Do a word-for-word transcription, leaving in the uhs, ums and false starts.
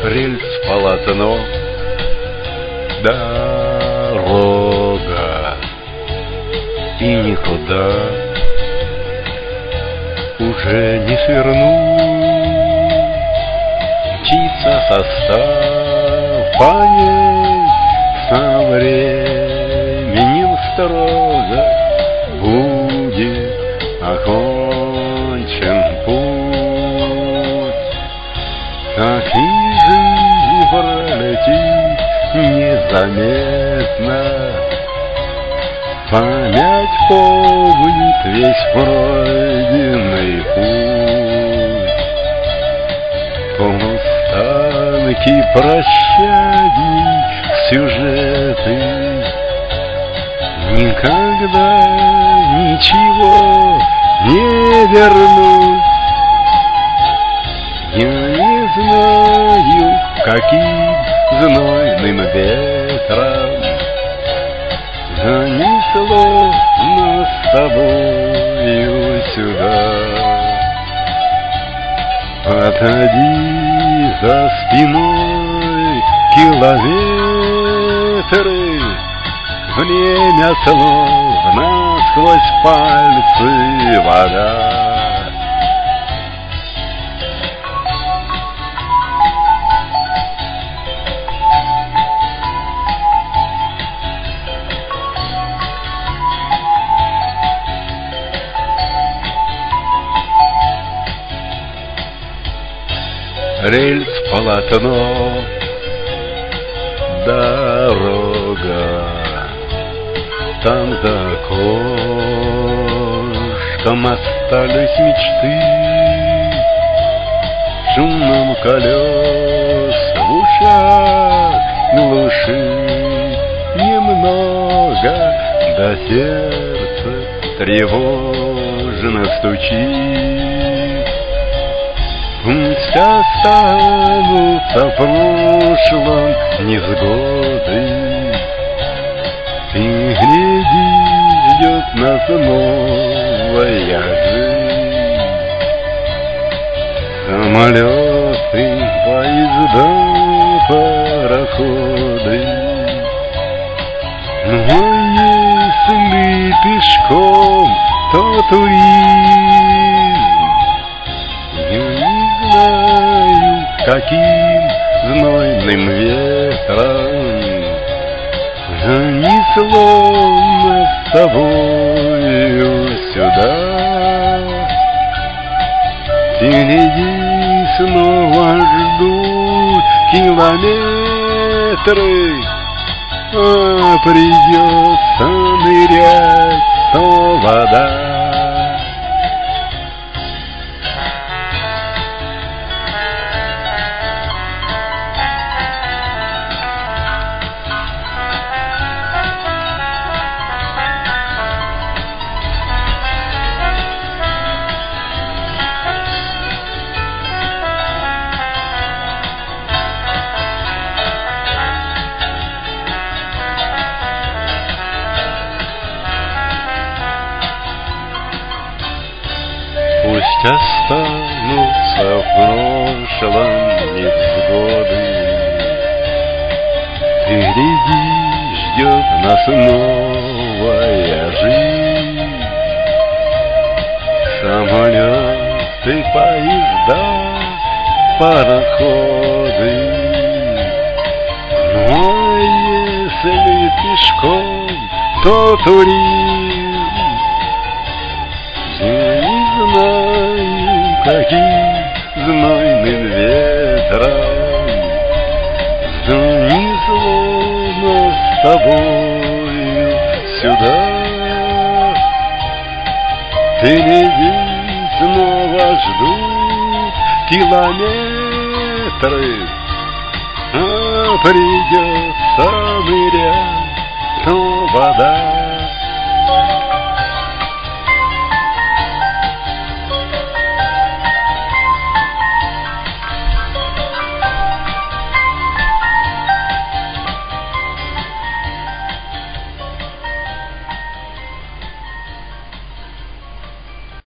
Рельс, полотно, дорога, и никуда уже не свернуть. Мчится состав по ней со временем строго. Будет окончен путь, так и жизнь пролетит незаметно. Память помнит весь пройденный путь. Полустанки прощальный сюжеты. Никогда ничего не вернуть. Я не знаю, каким знойным ветром занесло нас с тобою сюда. Отойди за спиной километры. Время словно сквозь пальцы вода. Рельс, полотно, дорога. Там за окошком остались мечты. Шумом колес в ушах глушит немного, до сердца тревожно стучит. Пусть останутся в прошлом невзгоды. И гляди, ждет нас новая жизнь. Самолеты, поезда, пароходы. Ну а если пешком, то туризм. Я не знаю, каким знойным ветром занесло нас с тобою сюда. Впереди снова ждут километры, а придется нырять, то вода. Пусть останутся в прошлом невзгоды. Впереди ждет нас новая жизнь. Самолеты, поезда, пароходы. Ну а если пешком, то туризм. Знаю, каким знойным ветром занесло нас с тобою сюда. Впереди снова ждут километры, а придется нырять, то вода.